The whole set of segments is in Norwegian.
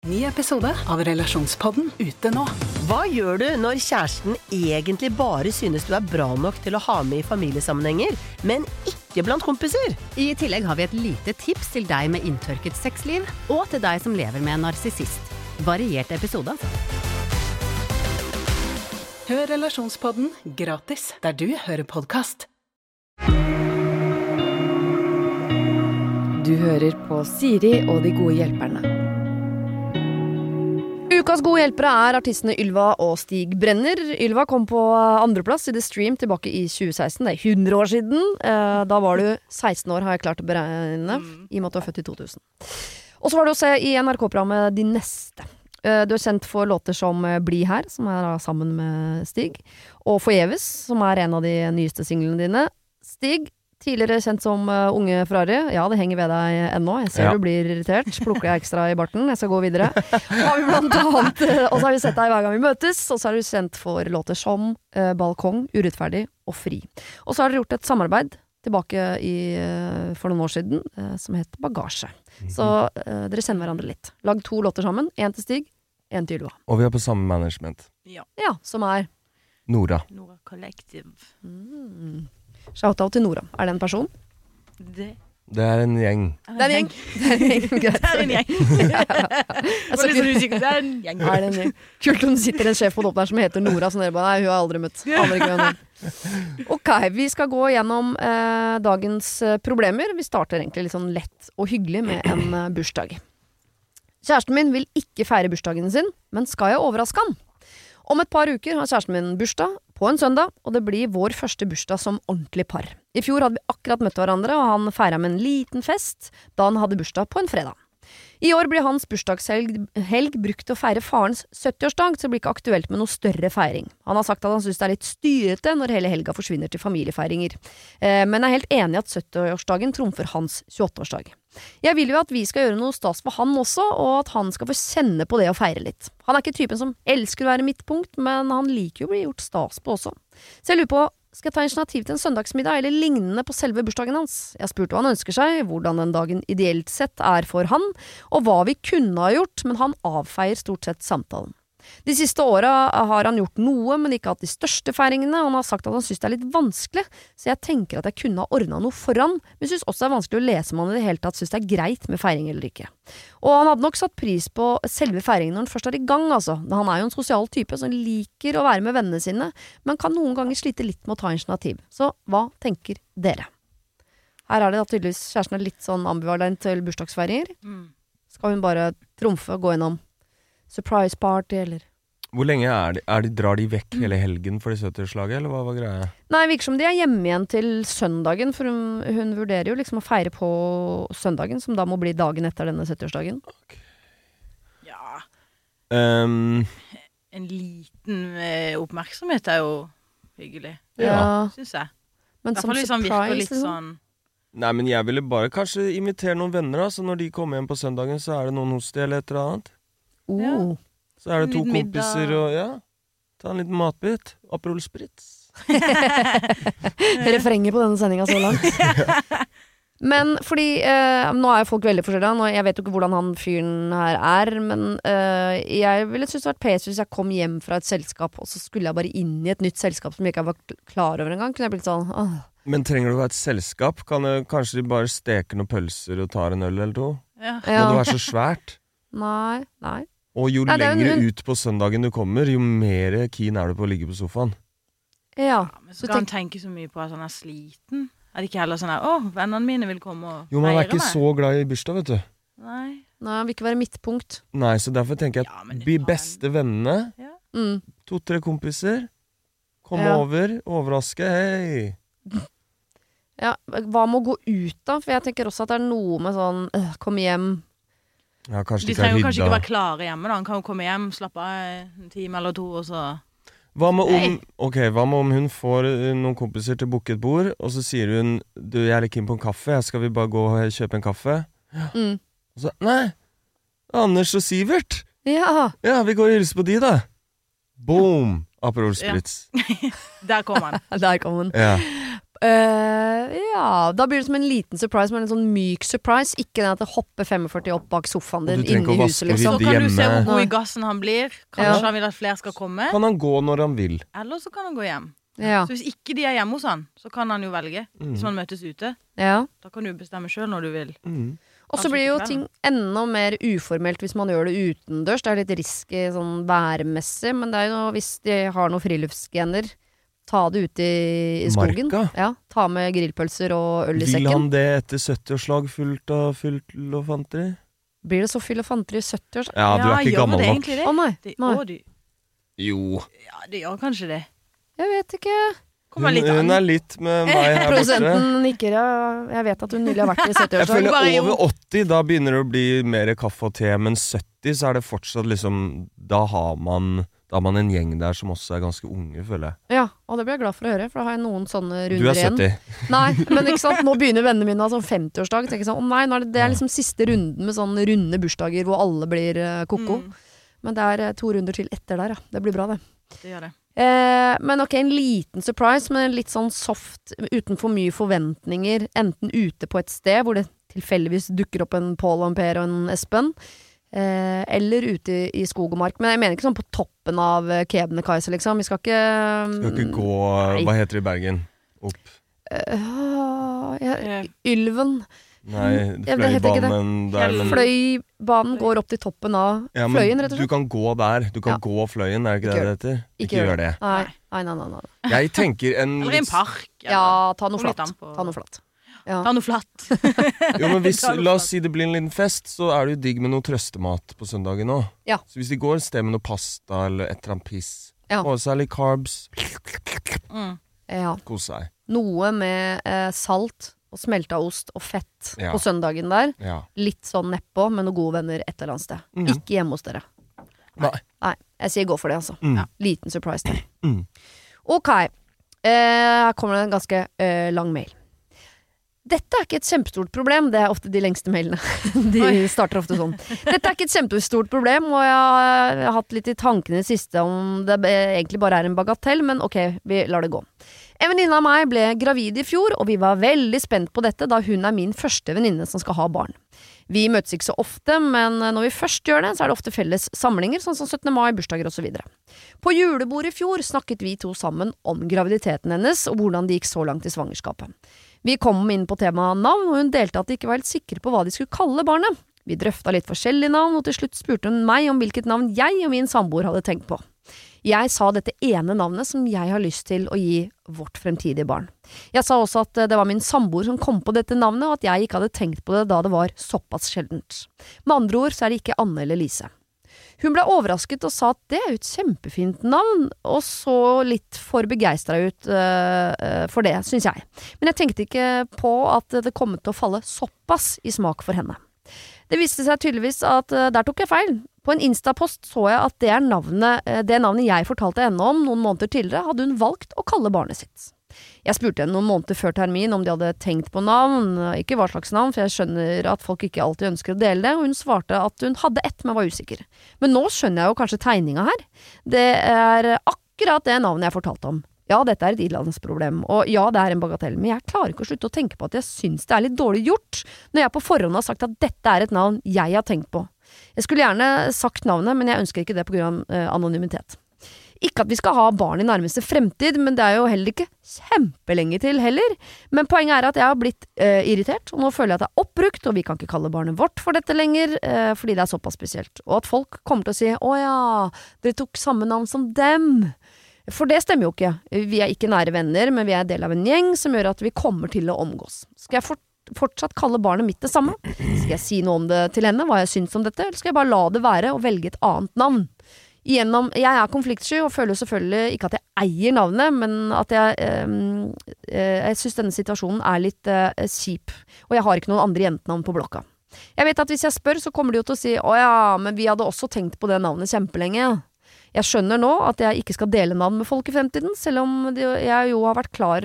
Ny episode av Relasjonspodden ute nå. Hva gjør du når kjæresten egentlig bare synes du bra nok til å ha med I familiesammenhenger, men ikke blant kompiser? I tillegg har vi et lite tips til deg med inntørket sexliv, og til deg som lever med en narsissist. Variert episode, Hør Relasjonspodden gratis der du hører podcast. Du hører på Siri og de gode hjelperne. Ukas gode hjelpere artistene Ylva og Stig Brenner. Ylva kom på andreplass I The Stream tilbake I 2016. Det 100 år siden. Da var du 16 år, har jeg klart å beregne, I og med at du født I 2000. Og så var det å se I NRK-programmet De Neste. Du sendt for låter som Bli her, som da sammen med Stig, og Forgjeves, som en av de nyeste singlene dine. Stig, tidligere kjent som Unge Ferrari. Ja, det henger ved deg ennå. Jeg ser du blir irritert. Plukker jeg ekstra I barten. Jeg skal gå videre. Har vi blant annet, og så har vi sett deg hver gang vi møtes, og så har du sendt for låter som Balkong, Urettferdig og Fri. Og så har dere gjort et samarbeid tilbake for noen år siden, som heter Bagasje. Så dere sender hverandre litt. Lag 2 låter sammen. 1 til Stig, 1 til Ylva. Og vi på samme management. Ja, som Nora. Nora Collective. Shoutout til Nora. Det en person? Det en gjeng. Det en gjeng. Greit. Det en gjeng. Jeg var litt sånn usikker. Det en gjeng. Det en gjeng. Kult om det sitter en sjef på opp der som heter Nora, så dere bare, nei, hun har aldri møtt. Aldri ikke Ok, vi skal gå gjennom dagens problemer. Vi starter egentlig litt sånn lett og hyggelig med en bursdag. Kjæresten min vil ikke feire bursdagen sin, men skal jeg overraske han? Om et par uker har kjæresten min bursdag på en søndag, og det blir vår første bursdag som ordentlig par. I fjor hadde vi akkurat møtt hverandre, og han feiret med en liten fest da han hadde bursdag på en fredag. I år blir hans bursdagshelg brukt til å feire farens 70-årsdag, så det blir ikke aktuelt med noe større feiring. Han har sagt at han synes det litt styrete når hele helga forsvinner til familiefeiringer, men helt enig at 70-årsdagen trumfer hans 28-årsdag. Jeg vil jo at vi skal gjøre noe stas for han også, og at han skal få kjenne på det å feire litt. Han ikke typen som elsker å være midtpunkt, men han liker jo å bli gjort stas på også. Så jeg lurer på, skal jeg ta initiativ til en søndagsmiddag eller lignende på selve bursdagen hans? Jeg har spurt hva han ønsker seg, hvordan den dagen ideelt sett for han, og hva vi kunne ha gjort, men han avfeier stort sett samtalen. De siste årene har han gjort noe, men ikke hatt de største feiringene, og han har sagt at han synes det litt vanskelig, så jeg tenker at jeg kunne ha ordnet noe for han, men synes også det vanskelig å lese om han I det hele tatt synes det greit med feiring eller ikke. Og han hadde nok satt pris på selve feiringen når han først I gang, altså. Han jo en sosial type som liker å være med vennene sine, men kan noen ganger slite litt med å ta initiativ. Så hva tenker dere? Her det da tydeligvis kjæresten litt sånn ambivalent til bursdagsfeiringer. Skal hun bare trumfe og gå innom surprise party, eller? Hvor lenge drar de vekk hele helgen for de 70-årslaget, eller hva var greia? Nei, virker som de hjemme igjen til søndagen, for hun vurderer jo liksom å feire på søndagen, som da må bli dagen etter denne 70-årsdagen. Okay. Ja. En liten oppmerksomhet jo hyggelig. Ja. Synes jeg. Men som liksom surprise, virker litt sånn... Nei, men jeg ville bare kanskje invitere noen venner, så når de kommer hjem på søndagen, så det noen hos de eller et eller annet. Så det 2 kompiser og ta en liten matbit. Aperol Spritz. Refrenger på denne sendingen så langt. Men fordi nå jo folk veldig forskjellige, og jeg vet jo ikke hvordan han fyren her men jeg ville synes det vært pes hvis jeg kom hjem fra et selskap, og så skulle jeg bare inn I et nytt selskap som jeg ikke var klar over en gang. Kunne jeg blitt sånn Men trenger du å ha et selskap? Kanskje de bare steker noen pølser og tar en øl eller 2? Ja. Må det være så svært? Nei. Og jo lenger ut på søndagen du kommer, jo mer keen du på å ligge på sofaen. Ja. Men så skal han tenke så mye på at han sliten. Det ikke heller sånn vennene mine vil komme og feire meg. Jo, man ikke så glad I bursdag, vet du. Nei, han vil ikke være midtpunkt. Nei, så derfor tenker jeg at de beste vennene, 2-3 kompiser, komme over, overraske, hei. Ja, hva må gå ut da? For jeg tenker også at det noe med sånn, kom hjem. Ja, kanskje de trenger jo kanskje ikke være klare hjemme da. Han kan jo komme hjem, slappe av en time eller 2, og så... Hva med om hun får noen kompiser til å booke et bord, og så sier hun, du, jeg litt keen på en kaffe, skal vi bare gå og kjøpe en kaffe? Og så, nei, Anders og Sivert. Ja, vi går og hilser på de da. Boom, Aperol Spritz. Der kom han. Der kom han. Ja. Ja, da blir det som en liten surprise, men en sånn myk surprise. Ikke den at det hopper 45 opp bak sofaen din Du trenger inne ikke å i huset, vaske liksom. Så kan du se hjemme. hvor god i gassen han blir. Kanskje han vil at flere skal komme. Kan han gå når han vil? Eller så kan han gå hjem. Ja. Så hvis ikke de er hjemme hos han, så kan han jo velge. Hvis man møtes ute. Ja. Da kan du bestemme selv når du vil. Og så blir jo ting enda mer uformelt hvis man gjør det utendørs. Det er litt risky sånn værmessig, men det er jo hvis de har noen friluftsgener, ta det ut i skogen. Marka? Ja, ta med grillpølser og øl i Vil sekken. han det etter 70-årslag fullt av fyllofanteri? Blir det så fyllofanteri i 70 år? Ja, du er ikke gjør gammel det nok. egentlig det? Å nei, Det, nei. å, du, Jo. ja, det gjør kanskje det. Jeg vet ikke. Kommer litt an. Hun er litt med meg her borte. Produsenten nikker, ja. Jeg vet at hun nylig har vært i Jeg 70-årslag. føler Bare jo. over 80, da begynner det å bli mer kaffe og te, men 70 så er det fortsatt liksom, da har man en gjeng der som også er ganske unge, føler jeg. Ja, og det blir jeg glad for å høre, for da har jeg noen sånne Du runder er igjen. 70. Nei, men ikke sant, nå begynner vennene mine å ha sånn 50-årsdag. Tenker jeg sånn, å nei, nå er det er liksom siste runden med sånne runde bursdager hvor alle blir koko. Men det er 2 runder til etter der, ja. Det blir bra, det. Det gjør det. Men ok, en liten surprise, men litt sånn soft, uten for mye forventninger. Enten ute på et sted hvor det tilfeldigvis dukker opp en Paul og en Per og en Espen, eller ute i skog og mark. Men jeg mener ikke sånn på toppen av Kebnekaise, liksom. Vi skal ikke Skal ikke gå, hva heter det i Bergen? Opp. Ylven. Nei, Ja, det heter ikke det. Fløibanen der, men Fløibanen går opp til toppen av ja, men Fløyen, rett og du slett. kan gå der. Du kan Ja. gå Fløyen, er det ikke Ikke det det heter? Ikke Ikke gjør det. Nei. Jeg tenker en Eller i en park. Ja, ta noe Kommer litt flatt. an på- Ta noe flatt. Ja. Ta noe flatt. Jo, men hvis, Ta noe la oss flatt. si det blir en liten fest, så er det jo digg med noe trøstemat på søndagen òg. Ja. Så hvis de går et sted med noe pasta eller et eller annet piss, Ja. få seg litt carbs, Ja. kose seg. Noe med salt og smelta ost og fett Ja. på søndagen der. Ja. Litt sånn nedpå med noen gode venner et eller annet sted. Mhm. Ikke hjemme hos dere. Nei. Nei, jeg sier gå for det, altså. Mm. Ja. Liten surprise der. Mm. Ok, her kommer det en ganske lang mail. Dette er ikke et kjempestort problem. Det er ofte de lengste mailene. De starter ofte sånn. Dette er ikke et kjempestort problem, og jeg har hatt litt i tankene i det siste om det egentlig bare er en bagatell, men ok, vi lar det gå. En venninne av meg ble gravid i fjor, og vi var veldig spent på dette da hun er min første venninne som skal ha barn. Vi møtes ikke så ofte, men når vi først gjør det, så er det ofte felles samlinger, sånn som 17. mai, bursdager og så videre. På julebordet i fjor snakket vi to sammen om graviditeten hennes, og hvordan det gikk så langt i svangerskapet. Vi kom inn på temaet navn, og hun delte at de ikke var helt sikre på hva de skulle kalle barnet. Vi drøfta litt forskjellige navn, og til slutt spurte hun meg om hvilket navn jeg og min samboer hadde tenkt på. Jeg sa dette ene navnet som jeg har lyst til å gi vårt fremtidige barn. Jeg sa også at det var min samboer som kom på dette navnet, og at jeg ikke hadde tenkt på det da det var såpass sjeldent. Med andre ord så er det ikke Anne eller Lise. Hun ble overrasket og sa at det er jo et kjempefint navn, og så litt for begeistret ut for det, synes jeg. Men jeg tenkte ikke på at det kom til å falle såpass i smak for henne. Det viste seg tydeligvis at der tok jeg feil. På en Insta-post så jeg at det navnet jeg fortalte henne om noen måneder tidligere, hadde hun valgt å kalle barnet sitt. Jeg spurte henne noen måneder før termin om de hadde tenkt på navn, ikke hva slags navn, for jeg skjønner at folk ikke alltid ønsker å dele det, og hun svarte at hun hadde ett, men var usikker. Men nå skjønner jeg jo kanskje tegninga her. Det er akkurat det navnet jeg fortalte om. Ja, dette er et ilandsproblem, og ja, det er en bagatell, men jeg klarer ikke å slutte å tenke på at jeg synes det er litt dårlig gjort, når jeg på forhånd har sagt at dette er et navn jeg har tenkt på. Jeg skulle gjerne sagt navnet, men jeg ønsker ikke det på grunn av anonymitet. Ikke at vi skal ha barn i nærmeste fremtid, men det er jo heller ikke kjempelenge til heller. Men poenget er at jeg har blitt irritert, og nå føler jeg at det er oppbrukt, og vi kan ikke kalle barnet vårt for dette lenger, fordi det er såpass spesielt. Og at folk kommer til å si, å ja, dere tok samme navn som dem. For det stemmer jo ikke. Vi er ikke nære venner, men vi er del av en gjeng som gjør at vi kommer til å omgås. Skal jeg fortsatt kalle barnet mitt det samme? Skal jeg si noe om det til henne, hva jeg syns om dette, eller skal jeg bare la det være og velge et annet navn? Jeg er konfliktsky og føler selvfølgelig ikke at jeg eier navnet, men at jeg synes denne situasjonen er litt kjip, og jeg har ikke noen andre jentenavn på blokka. Jeg vet at hvis jeg spør, så kommer de jo til å si, å ja, men vi hadde også tenkt på det navnet kjempelenge. Jeg skjønner nå at jeg ikke skal dele navn med folk i fremtiden, selv om jeg jo har vært klar.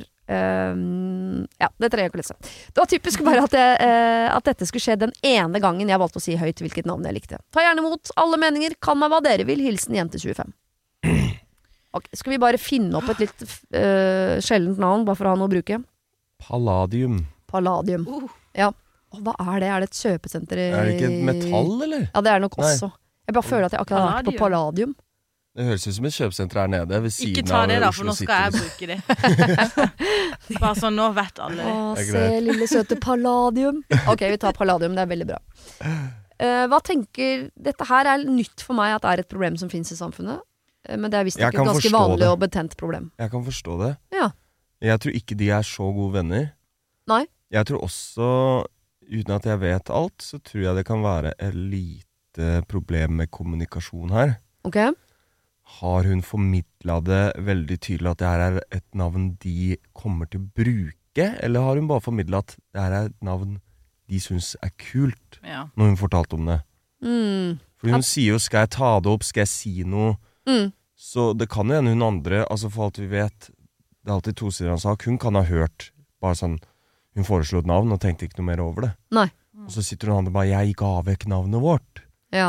Ja, det trenger jeg ikke å lese. Det var typisk bare at dette skulle skje den ene gangen jeg valgte å si høyt hvilket navn jeg likte. Ta gjerne imot alle meninger, kan meg hva dere vil, hilsen jente 25. Ok, skal vi bare finne opp et litt sjeldent navn, bare for å ha noe å bruke? Palladium. Palladium. Ja. Og hva er det? Er det et kjøpesenter i... Er det ikke et metall, eller? Ja, det er nok Nei. også. Jeg bare føler at jeg akkurat har vært på Palladium. Det høres ut som et kjøpesenter her nede ved siden av Ikke ta det da, Oslo for nå skal jeg bruke det. Bare sånn, nå vet alle det. Å, Det er se greit. lille søte Palladium. Ok, vi tar Palladium, det er veldig bra. Hva tenker... Dette her er nytt for meg at det er et problem som finnes i samfunnet. Men det er visst Jeg ikke et kan ganske forstå vanlig det. og betent problem. Jeg kan forstå det. Ja. Jeg tror ikke de er så gode venner. Nei. Jeg tror også, uten at jeg vet alt, så tror jeg det kan være et lite problem med kommunikasjon her. Ok. Har hun formidlet det veldig tydelig at det her er et navn de kommer til å bruke, eller har hun bare formidlet at det her er et navn de synes er kult, Ja. når hun fortalte om det? For hun sier jo, skal jeg ta det opp, skal jeg si noe? Så det kan jo hende hun andre, altså for alt vi vet, det er alltid to sider av en sak, hun kan ha hørt bare sånn, hun foreslo et navn og tenkte ikke noe mer over det. Nei. Og så sitter hun andre bare, jeg ga vekk navnet vårt. Ja.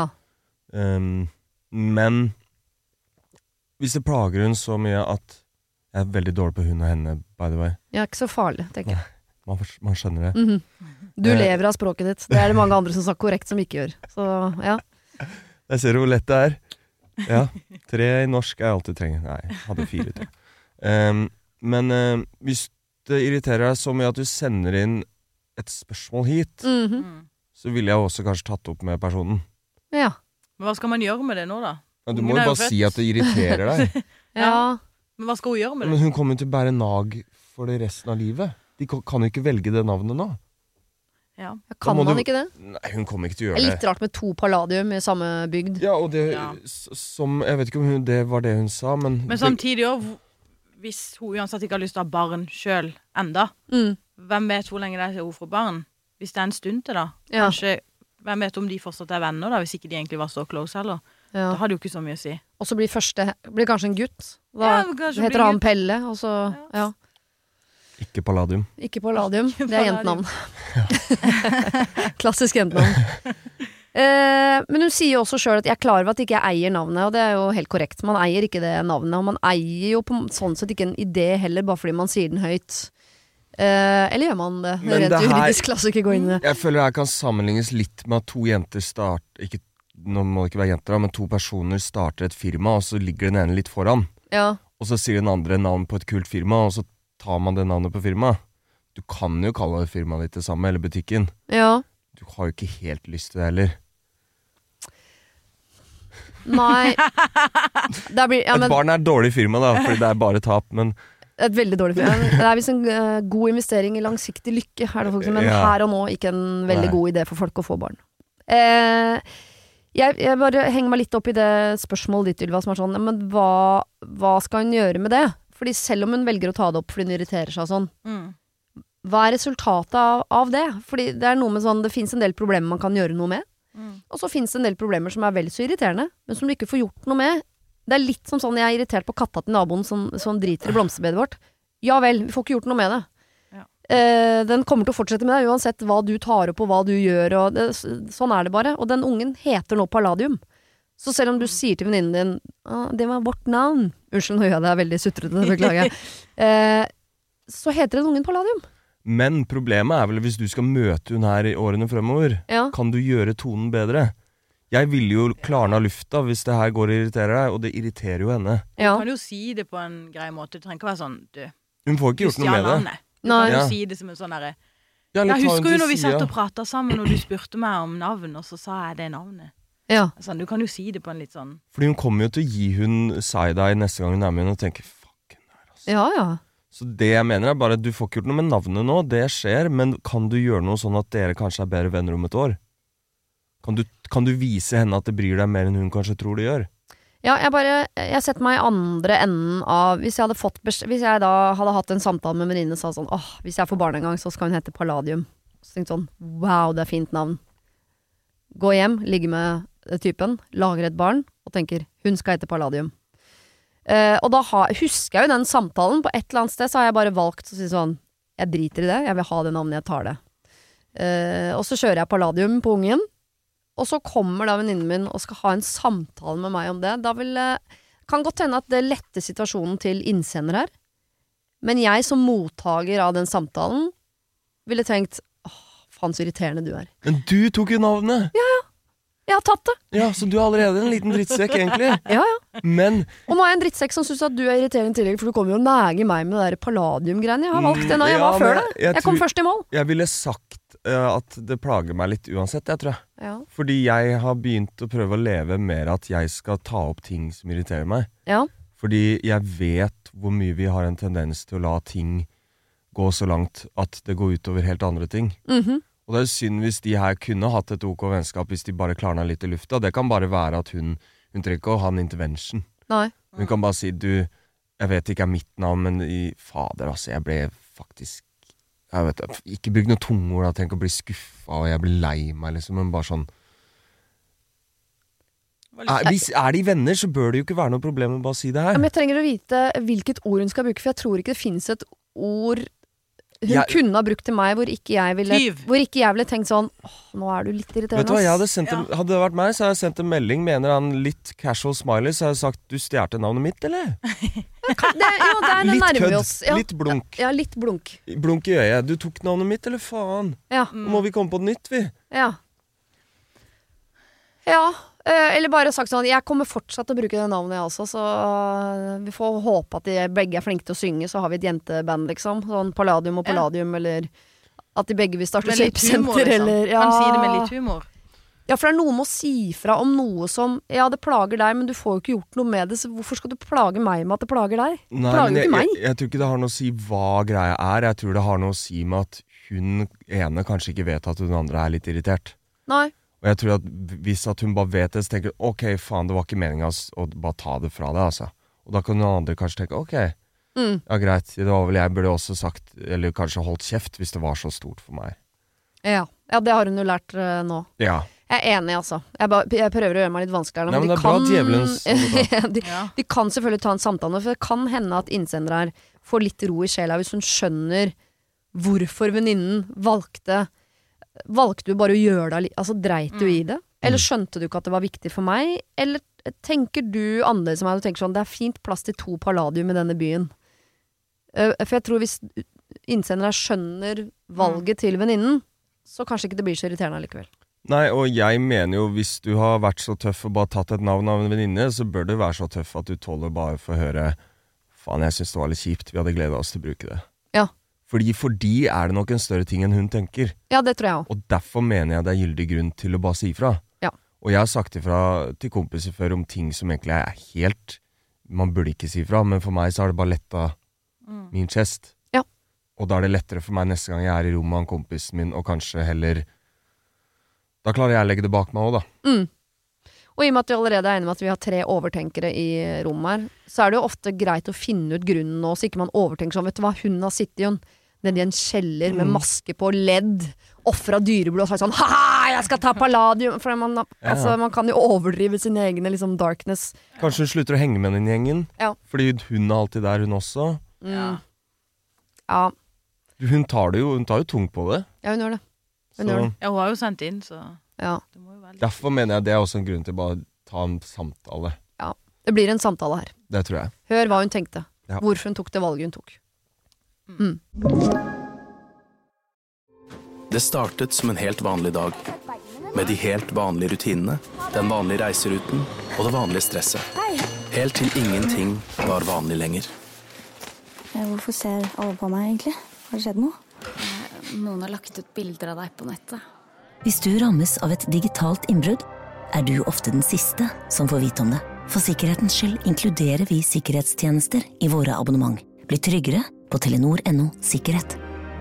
Men hvis det plager hun så mye at jeg er veldig dårlig på hun og henne, by the way. Ja, ikke så farlig, tenker jeg. Man skjønner det. Du lever av språket ditt. Det er det mange andre som snakker korrekt som ikke gjør. Så, ja. Jeg ser hvor lett det er. Ja, 3 i norsk er alt du trenger. Nei, jeg hadde 4 til. Men hvis det irriterer deg så mye at du sender inn et spørsmål hit, så ville jeg også kanskje tatt opp med personen. Ja. Men hva skal man gjøre med det nå da? Ja, du Ungen må jo er jo bare født. si at det irriterer deg. Ja. Men hva skal hun gjøre med Men det? hun kommer jo til å bære nag for det resten av livet. De kan jo ikke velge det navnet nå. Ja. Kan må man du- ikke det? Nei, hun kommer ikke til å Det er gjøre litt rart med 2 Palladium i samme bygd. Ja, og det Ja. som jeg vet ikke om det var det hun sa, men Men samtidig også, hvis hun uansett ikke har lyst til å ha barn selv enda, hvem vet hvor lenge det er til hun får barn? Hvis det er en stund til da, Ja. kanskje, hvem vet om de fortsatt er venner da, hvis ikke de egentlig var så close heller? Ja. Da hadde jo ikke så mye å si. Og så blir kanskje en gutt. Da Ja, kanskje heter blir han gutt. Pelle, og så, ja. ikke Palladium. Ikke Palladium, det er Palladium. jentenavn. Klassisk jentenavn. Men hun sier jo også selv at jeg er klar over at ikke jeg eier navnet, og det er jo helt korrekt. Man eier ikke det navnet, og man eier jo på sånn sett ikke en idé heller, bare fordi man sier den høyt. Eller gjør man det? Men Rent det her- juridisk, la oss ikke gå inn i det. Jeg føler det kan sammenlignes litt med at 2 jenter ikke, nå må det ikke være jenter da, men 2 personer starter et firma, og så ligger den ene litt foran. Ja, Og så sier den andre navn på et kult firma, og så tar man det navnet på firmaet. Du kan jo kalle det firmaet ditt det samme, eller butikken. ja. Du har jo ikke helt lyst til det heller. Nei. Det blir, ja, Et men, barn er et dårlig firma da, fordi det er bare tap, men et veldig dårlig film. Det er visst en god investering i langsiktig lykke, er det folk som, men Ja. her og nå ikke en veldig Nei. god idé for folk å få barn. Jeg bare henger meg litt opp i det spørsmålet ditt, Ylva, som er sånn, men hva skal hun gjøre med det? Fordi selv om hun velger å ta det opp fordi hun irriterer seg og sånn, hva er resultatet av det? Fordi det er noe med sånn, det finnes en del problemer man kan gjøre noe med, og så finnes det en del problemer som er vel så irriterende, men som du ikke får gjort noe med. Det er litt som sånn, jeg er irritert på katta til naboen som driter i blomsterbedet vårt. Ja vel, vi får ikke gjort noe med det. Ja. Den kommer til å fortsette med det, uansett hva du tar opp og hva du gjør, og sånn er det bare. Og den ungen heter nå Palladium. Så selv om du sier til venninnen din, det var vårt navn, unnskyld, nå gjør jeg det veldig sutrete, beklager jeg, så heter den ungen Palladium. Men problemet er vel hvis du skal møte hun her i årene fremover, Ja. kan du gjøre tonen bedre? Jeg vil jo klarne av lufta hvis det her går og irriterer deg, og det irriterer jo henne. Ja. Du kan jo si det på en grei måte. Det trenger ikke være sånn, du Hun får ikke gjort noe med det. navnet. Du Nei. kan jo Ja. si det som en sånn derre Ja, eller Jeg ta husker hun jo til når vi satt sida. og pratet sammen, og du spurte meg om navn, og så sa jeg det navnet. Ja. Sånn, du kan jo si det på en litt sånn Fordi hun kommer jo til å gi hun side-eye neste gang hun er med henne og tenker, fucken her, altså. Ja, ja. Så det jeg mener er bare at du får ikke gjort noe med navnet nå, det skjer, men kan du gjøre noe sånn at dere kanskje er bedre venner om et år? Kan du vise henne at det bryr deg mer enn hun kanskje tror det gjør? Ja, jeg setter meg i andre enden av hvis jeg da hadde hatt en samtale med venninnen og sa sånn, hvis jeg får barn en gang, så skal hun hete Palladium. Så tenkte jeg sånn, wow, det er fint navn. Gå hjem, ligge med typen, lager et barn, og tenker, hun skal hete Palladium. Og da husker jeg jo den samtalen, på et eller annet sted så har jeg bare valgt å si sånn, jeg driter i det, jeg vil ha det navnet, jeg tar det. Og så kjører jeg Palladium på ungen, og så kommer da venninnen min og skal ha en samtale med meg om det. Da kan godt hende at det letter situasjonen til innsender her. Men jeg som mottager av den samtalen ville tenkt, faen så irriterende du er. Men du tok jo navnet! Jeg har tatt det. Ja, så du er allerede en liten drittsekk, egentlig. Ja. Men Og nå er jeg en drittsekk som synes at du er irriterende i tillegg, for du kommer jo og næger meg med det der palladium-greiene. Jeg har valgt det når jeg var før det. Jeg kom først i mål. Jeg ville sagt at det plager meg litt uansett, jeg tror jeg. Ja. Fordi jeg har begynt å prøve å leve mer at jeg skal ta opp ting som irriterer meg. Ja. Fordi jeg vet hvor mye vi har en tendens til å la ting gå så langt at det går utover helt andre ting. Og det er synd hvis de her kunne hatt et OK vennskap hvis de bare klarna litt i lufta. Det kan bare være at hun trenger ikke å ha en intervention. Nei. Hun kan bare si, jeg vet ikke er mitt navn, men fader, altså, jeg ble faktisk, jeg vet ikke bruk noe tungord, jeg tenker å bli skuffet, og jeg blir lei meg, liksom, men bare sånn. Hvis de venner, så bør det jo ikke være noe problem med bare å si det her. Men jeg trenger å vite hvilket ord hun skal bruke, for jeg tror ikke det finnes et ord hun kunne ha brukt til meg hvor ikke jeg ville tenkt sånn, nå er du litt irriterende. Vet du hva, hadde det vært meg, så hadde jeg sendt en melding, mener han litt casual smiley, så hadde jeg sagt, du stjerte navnet mitt, eller? Litt kødd, litt blunk. Ja, litt blunk. Blunk i øyet, du tok navnet mitt, eller faen? Ja. Nå må vi komme på det nytt, vi. Ja, eller bare sagt sånn, jeg kommer fortsatt til å bruke det navnet jeg også, så vi får håpe at de begge er flinke til å synge, så har vi et jenteband liksom, sånn Palladium og Palladium, eller at de begge vil starte kjøpesenter, liksom. eller Kan si det med litt humor. Ja, for det er noe med å si fra om noe som, det plager deg, men du får jo ikke gjort noe med det, så hvorfor skal du plage meg med at det plager deg? Nei, plager ikke meg. Jeg tror ikke det har noe å si hva greia er, jeg tror det har noe å si med at hun ene kanskje ikke vet at hun andre er litt irritert. Nei. Og jeg tror at hvis at hun bare vet det, så tenker hun, ok, faen, det var ikke meningen å bare ta det fra deg, altså. Og da kan noen andre kanskje tenke, ok, ja greit, det var vel jeg burde også sagt, eller kanskje holdt kjeft hvis det var så stort for meg. Ja, det har hun jo lært nå. Ja. Jeg er enig, altså. Jeg prøver å gjøre meg litt vanskeligere. Nei, men det er bra djevelens. De kan selvfølgelig ta en samtale, for det kan hende at innsender her får litt ro i sjela hvis hun skjønner hvorfor venninnen valgte du bare å gjøre det, altså dreit du i det? Eller skjønte du ikke at det var viktig for meg? Eller tenker du annerledes som meg, du tenker sånn, det er fint plass til 2 Palladium i denne byen? For jeg tror hvis innsendere skjønner valget til venninnen, så kanskje ikke det blir så irriterende likevel. Nei, og jeg mener jo, hvis du har vært så tøff og bare tatt et navn av en venninne, så bør du være så tøff at du tåler bare for å høre, faen, jeg synes det var litt kjipt, vi hadde gledet oss til å bruke det. Ja. Fordi for de er det nok en større ting enn hun tenker. Ja, det tror jeg også. Og derfor mener jeg det er gyldig grunn til å bare si ifra. Ja. Og jeg har sagt ifra til kompiser før om ting som egentlig er helt, man burde ikke si ifra, men for meg så har det bare lettet min chest. Ja. Og da er det lettere for meg neste gang jeg er i rommet med en kompisen min, og kanskje heller, da klarer jeg å legge det bak meg også da. Og i og med at vi allerede er enige med at vi har 3 overtenkere i rommet her, så er det jo ofte greit å finne ut grunnen nå, så ikke man overtenker sånn, vet du hva, hun har sittet jo nede i en kjeller med maske på ledd, offret dyreblod og sagt sånn, haha, jeg skal ta Palladium, for altså, man kan jo overdrive sin egen liksom, darkness. Kanskje hun slutter å henge med den gjengen, fordi hun er alltid der, hun også. Ja. Hun tar jo tungt på det. Ja, hun gjør det. Ja, hun har jo sendt inn, så det må jo være litt. Derfor mener jeg det er også en grunn til bare ta en samtale. Ja, det blir en samtale her. Det tror jeg. Hør hva hun tenkte. Hvorfor hun tok det valget hun tok. Det startet som en helt vanlig dag, med de helt vanlige rutinene, den vanlige reiseruten og det vanlige stresset. Helt til ingenting var vanlig lenger. Hvorfor ser alle på meg egentlig? Har det skjedd noe? Noen har lagt ut bilder av deg på nettet. Hvis du rammes av et digitalt innbrudd, er du ofte den siste som får vite om det. For sikkerhetens skyld inkluderer vi sikkerhetstjenester i våre abonnement. Bli tryggere på Telenor.no sikkerhet.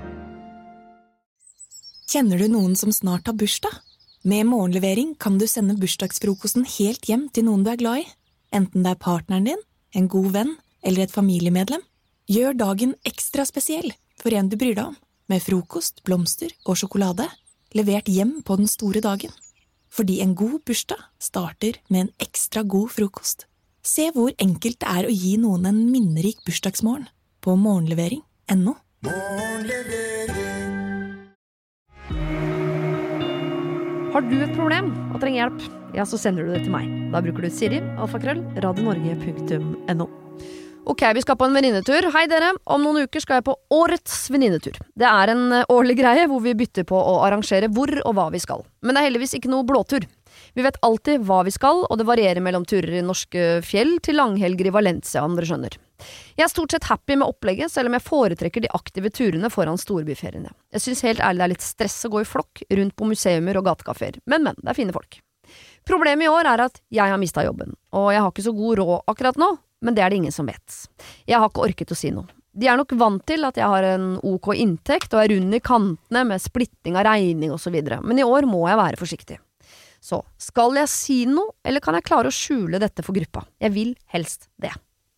Kjenner du noen som snart har bursdag? Med morgenlevering kan du sende bursdagsfrokosten helt hjem til noen du er glad i. Enten det er partneren din, en god venn eller et familiemedlem. Gjør dagen ekstra spesiell for en du bryr deg om. Med frokost, blomster og sjokolade, levert hjem på den store dagen. Fordi en god bursdag starter med en ekstra god frokost. Se hvor enkelt det er å gi noen en minnerik bursdagsmorgen på morgenlevering.no. Har du et problem og trenger hjelp, ja, så sender du det til meg. Da bruker du Siri, alfakrøll, radionorge.no. Ok, vi skal på en venninnetur. Hei dere, om noen uker skal jeg på årets venninnetur. Det en årlig greie hvor vi bytter på å arrangere hvor og hva vi skal. Men det heldigvis ikke noe blåtur. Vi vet alltid hva vi skal, og det varierer mellom turer i norske fjell til langhelger i Valencia, om dere skjønner. Jeg stort sett happy med opplegget, selv om jeg foretrekker de aktive turene foran storbyferiene. Jeg synes helt ærlig det litt stress å gå i flokk rundt på museumer og gatekaféer, men, det fine folk. Problemet i år at jeg har mistet jobben, og jeg har ikke så god råd akkurat nå, men det det ingen som vet. Jeg har ikke orket å si noe. De nok vant til at jeg har en OK inntekt og rund i kantene med splitting av regning og så videre, men i år må jeg være forsiktig. Så, skal jeg si noe, eller kan jeg klare å skjule dette for gruppa? Jeg vil helst det.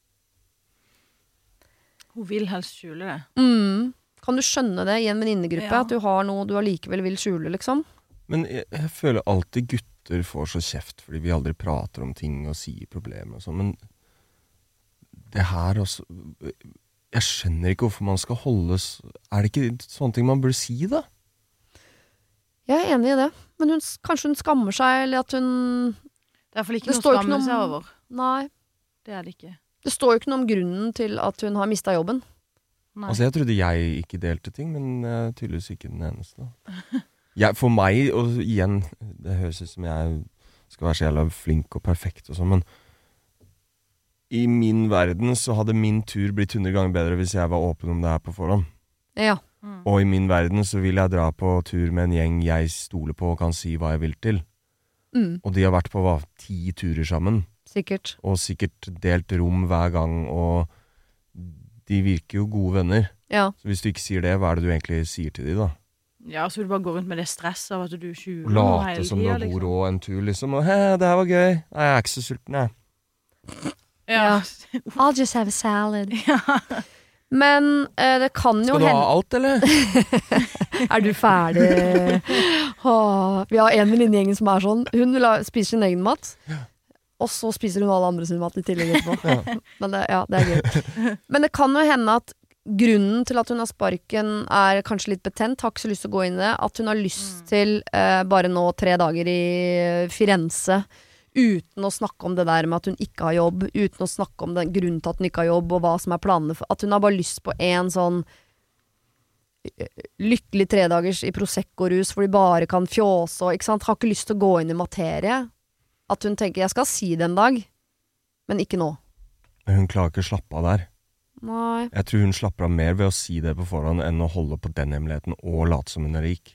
Hun vil helst skjule det. Kan du skjønne det i en venninnegruppe, at du har noe du allikevel vil skjule, liksom? Men jeg føler alltid gutter får så kjeft, fordi vi aldri prater om ting og sier problemer og sånn, men det her også, jeg skjønner ikke hvorfor man skal holdes, det ikke sånne ting man burde si da? Jeg enig i det, men kanskje hun skammer seg, eller at hun... Det I hvert fall ikke noe å skamme seg over. Nei. Det det ikke. Det står jo ikke noe om grunnen til at hun har mistet jobben. Nei. Altså jeg trodde jeg ikke delte ting, men tydeligvis ikke den eneste. For meg, og igjen, det høres ut som jeg skal være så jævla flink og perfekt og sånn, men I min verden så hadde min tur blitt 100 ganger bedre hvis jeg var åpen om det her på forhånd. Ja. Og I min verden så vil jeg dra på tur med en gjeng jeg stoler på og kan si hva jeg vil til. Og de har vært på 10 turer sammen. Sikkert. Og sikkert delt rom hver gang, og de virker jo gode venner. Ja. Så hvis du ikke sier det, hva det du egentlig sier til de da? Ja, så vil du bare gå rundt med det stresset av at du skjuler noe hele tiden. Late som du har god råd en tur, liksom. Og det her var gøy. Nei, jeg ikke så sulten, jeg. Ja. I'll just have a salad. Men det kan jo Skal du ha alt, eller? Du ferdig? Vi har en venninnegjengen som sånn. Hun spiser sin egen mat, og så spiser hun alle andre sin mat I tillegg etterpå. Men det gøy. Men det kan jo hende at grunnen til at hun har sparken kanskje litt betent, har ikke så lyst til å gå inn I det, at hun har lyst til bare nå 3 dager I Firenze, uten å snakke om det der med at hun ikke har jobb, uten å snakke om den grunnen til at hun ikke har jobb, og hva som planene for, at hun har bare lyst på en sånn lykkelig 3 dagers I Prosecco-rus, hvor de bare kan fjåse, ikke sant? Har ikke lyst til å gå inn I materie. At hun tenker, jeg skal si det en dag, men ikke nå. Hun klarer ikke å slappe av der. Nei. Jeg tror hun slapper av mer ved å si det på forhånd, enn å holde på den hemmeligheten og late som hun rik.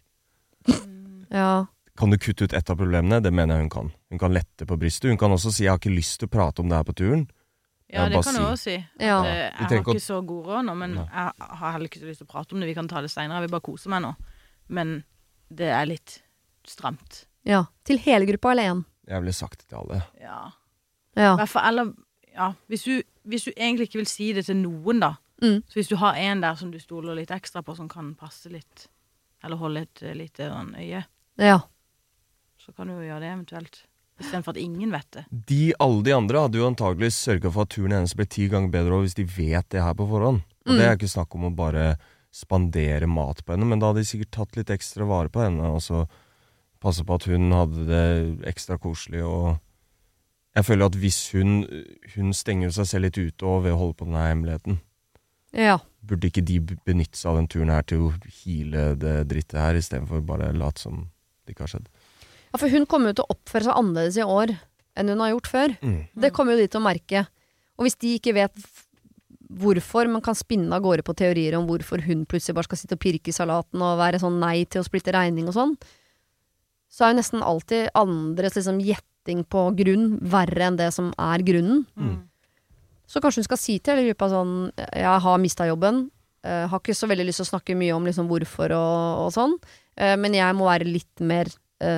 Ja. Kan du kutte ut et av problemene? Det mener jeg hun kan. Hun kan lette på brystet. Hun kan også si, jeg har ikke lyst til å prate om det her på turen. Ja, det kan hun også si. Ja. Jeg har ikke så god råd nå, men jeg har heller ikke så lyst til å prate om det. Vi kan ta det senere, jeg vil bare kose meg nå. Men det litt stramt. Ja, til hele gruppa eller en? Jeg ville sagt det til alle. Ja. Ja. Eller, hvis du egentlig ikke vil si det til noen da, så hvis du har en der som du stoler litt ekstra på, som kan passe litt, eller holde et lite øye. Ja. Så kan du jo gjøre det eventuelt. I stedet for at ingen vet det. Alle de andre hadde jo antagelig sørget for at turen hennes ble 10 ganger bedre hvis de vet det her på forhånd. Og det ikke snakk om å bare spandere mat på henne, men da hadde de sikkert tatt litt ekstra vare på henne, og så passe på at hun hadde det ekstra koselig, og jeg føler at hvis hun stenger seg selv litt ute og ved å holde på denne hemmeligheten, burde ikke de benytte seg av den turen her til å hile det drittet her, I stedet for bare late som det ikke har skjedd. Ja, for hun kommer jo til å oppføre seg annerledes I år enn hun har gjort før. Det kommer jo de til å merke. Og hvis de ikke vet hvorfor man kan spinne av gårde på teorier om hvorfor hun plutselig bare skal sitte og pirke I salaten og være sånn nei til å splitte regning og sånn, så jo nesten alltid andres liksom gjetting på grunn verre enn det som grunnen. Så kanskje hun skal si til hele gruppa sånn, jeg har mistet jobben, har ikke så veldig lyst til å snakke mye om liksom hvorfor og sånn, men jeg må være litt mer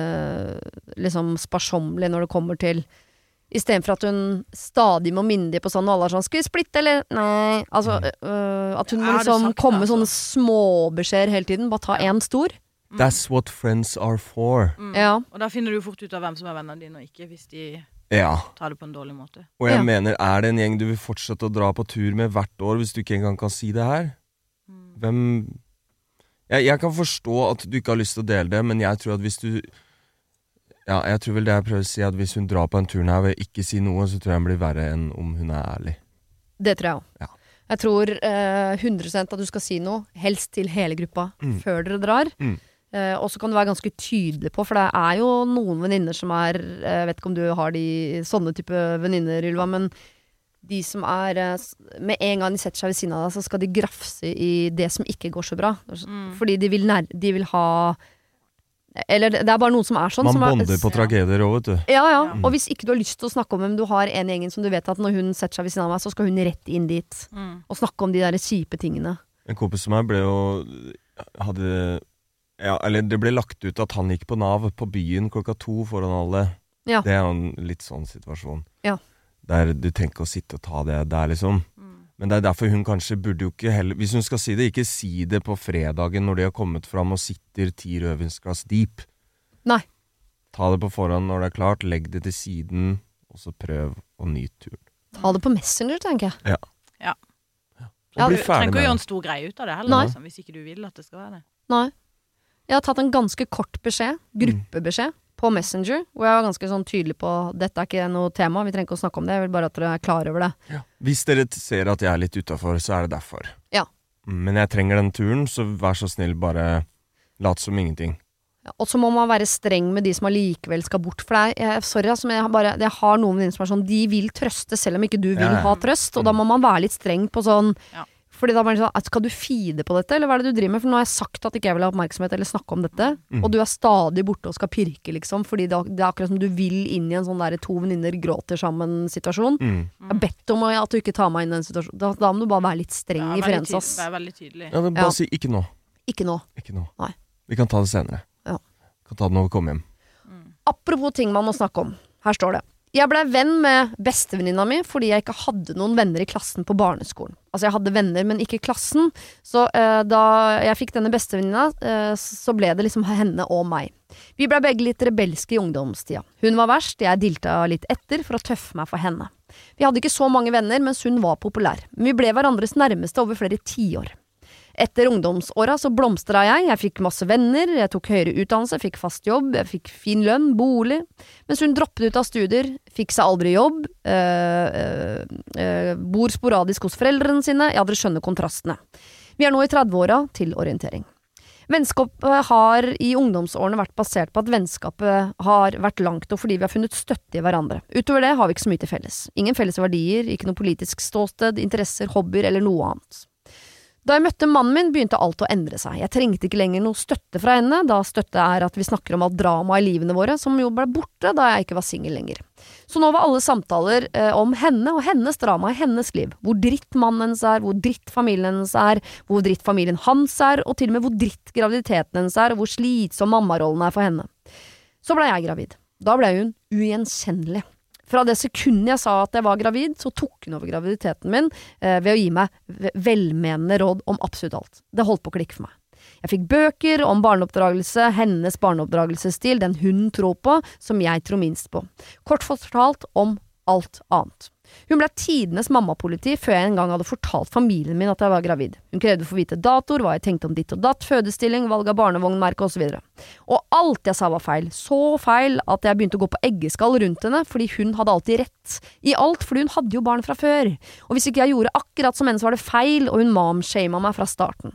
liksom sparsomlig når det kommer til I stedet for at hun stadig må minne de på sånn, og alle sånn, skal vi splitte eller? Nei, altså at hun må liksom komme med sånne småbeskjeder hele tiden, bare ta en stor. That's what friends are for. Ja. Og da finner du fort ut av hvem som vennene dine, og ikke hvis de tar det på en dårlig måte. Og jeg mener, det en gjeng du vil fortsette å dra på tur med hvert år hvis du ikke engang kan si det her? Hvem... Jeg kan forstå at du ikke har lyst til å dele det, men jeg tror at hvis du... Ja, jeg tror vel det jeg prøver å si, at hvis hun drar på en turen her ved ikke si noe, så tror jeg den blir verre enn om hun ærlig. Det tror jeg også. Ja. Jeg tror 100% at du skal si noe, helst til hele gruppa, før dere drar. Og så kan du være ganske tydelig på, for det er jo noen venninner som er, jeg vet ikke om du har sånne type venninner, Ylva, men de som med en gang de setter seg ved siden av deg, så skal de grafse i det som ikke går så bra. Fordi de vil ha eller det er bare noen som sånn. Man bonder på tragedier også, vet du. Ja. Og hvis ikke du har lyst til å snakke om hvem du har en gjengen som du vet at når hun setter seg ved siden av meg, så skal hun rett inn dit og snakke om de der kjipe tingene. En kompis som meg ble jo eller det ble lagt ut at han gikk på Nav på byen 2:00 foran alle. Ja. Det jo en litt sånn situasjon. Ja. Der du tenker å sitte og ta det der liksom. Men det derfor hun kanskje burde jo ikke heller, hvis hun skal si det, ikke si det på fredagen når de har kommet fram og sitter 10 rødvinsglass deep. Nei. Ta det på forhånd når det klart, legg det til siden, og så prøv å nyte turen. Ta det på Messenger, tenker jeg. Ja. Og bli ferdig med det. Du trenger ikke å gjøre en stor greie ut av det heller, liksom, hvis ikke du vil at det skal være det. Nei. Jeg har tatt en ganske kort beskjed, gruppebeskjed, på Messenger, hvor jeg var ganske sånn tydelig på dette ikke noe tema, vi trenger ikke å snakke om det, jeg vil bare at dere klar over det. Ja. Hvis dere ser at jeg litt utenfor, så det derfor. Ja. Men jeg trenger den turen, så vær så snill, bare lat som ingenting. Ja, og så må man være streng med de som allikevel skal bort, for sorry, altså, jeg har noen venninner som sånn, de vil trøste selv om ikke du vil ha trøst, og da må man være litt streng på sånn, fordi da bare sånn, skal du feede på dette, eller hva det du driver med? For nå har jeg sagt at ikke jeg vil ha oppmerksomhet eller snakke om dette, og du stadig borte og skal pirke, liksom, fordi det akkurat som du vil inn i en sånn der 2 venninner gråter sammen situasjon. Jeg har bedt om at du ikke tar meg inn i den situasjonen. Da må du bare være litt streng i Frensas. Vær veldig tydelig. Ja, bare si ikke nå. Ikke nå. Nei. Vi kan ta det senere. Ja. Vi kan ta det når vi kommer hjem. Apropos ting man må snakke om. Her står det. Jeg ble venn med bestevenninna mi fordi jeg ikke hadde noen venner i klassen på barneskolen. Altså jeg hadde venner, men ikke i klassen. Så da jeg fikk denne bestevenninna, så ble det liksom henne og meg. Vi ble begge litt rebelske i ungdomstida. Hun var verst, jeg dilta litt etter for å tøffe meg for henne. Vi hadde ikke så mange venner, mens hun var populær. Men vi ble hverandres nærmeste over flere tiår. Etter ungdomsåra så blomstra jeg fikk masse venner, jeg tok høyere utdannelse, fikk fast jobb, jeg fikk fin lønn, bolig. Mens hun droppet ut av studier, fikk seg aldri jobb, bor sporadisk hos foreldrene sine, dere skjønner kontrastene. Vi nå i 30-åra til orientering. Vennskapet har i ungdomsårene vært basert på at vennskapet har vært langt, og fordi vi har funnet støtte i hverandre. Utover det har vi ikke så mye til felles. Ingen felles verdier, ikke noe politisk ståsted, interesser, hobbyer eller noe annet. Da jeg møtte mannen min, begynte alt å endre seg. Jeg trengte ikke lenger noe støtte fra henne, da støtte at vi snakker om alt drama i livene våre, som jo ble borte da jeg ikke var singel lenger. Så nå var alle samtaler om henne og hennes drama i hennes liv. Hvor dritt mannen hennes hvor dritt familien hennes hvor dritt familien hans og til og med hvor dritt graviditeten hennes og hvor slitsom mammarollen for henne. Så ble jeg gravid. Da ble hun ugjenkjennelig. Fra det sekundet jeg sa at jeg var gravid, så tok hun over graviditeten min ved å gi meg velmenende råd om absolutt alt. Det holdt på å klikke for meg. Jeg fikk bøker om barneoppdragelse, hennes barneoppdragelsesstil, den hun tror på, som jeg tror minst på. Kort fortalt om alt annet. Hun ble tidenes mammapoliti før jeg en gang hadde fortalt familien min at jeg var gravid. Hun krevde å få vite datoer, hva jeg tenkte om ditt og datt, fødestilling, valg av barnevognmerke og så videre. Og alt jeg sa var feil. Så feil at jeg begynte å gå på eggeskall rundt henne, fordi hun hadde alltid rett i alt, fordi hun hadde jo barn fra før. Og hvis ikke jeg gjorde akkurat som henne, så var det feil, og hun mom-shamet meg fra starten.